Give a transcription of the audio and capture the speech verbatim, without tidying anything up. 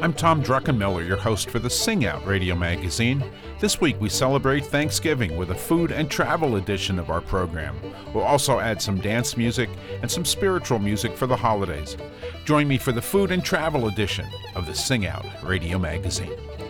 I'm Tom Druckenmiller, your host for the Sing Out Radio Magazine. This week we celebrate Thanksgiving with a food and travel edition of our program. We'll also add some dance music and some spiritual music for the holidays. Join me for the food and travel edition of the Sing Out Radio Magazine.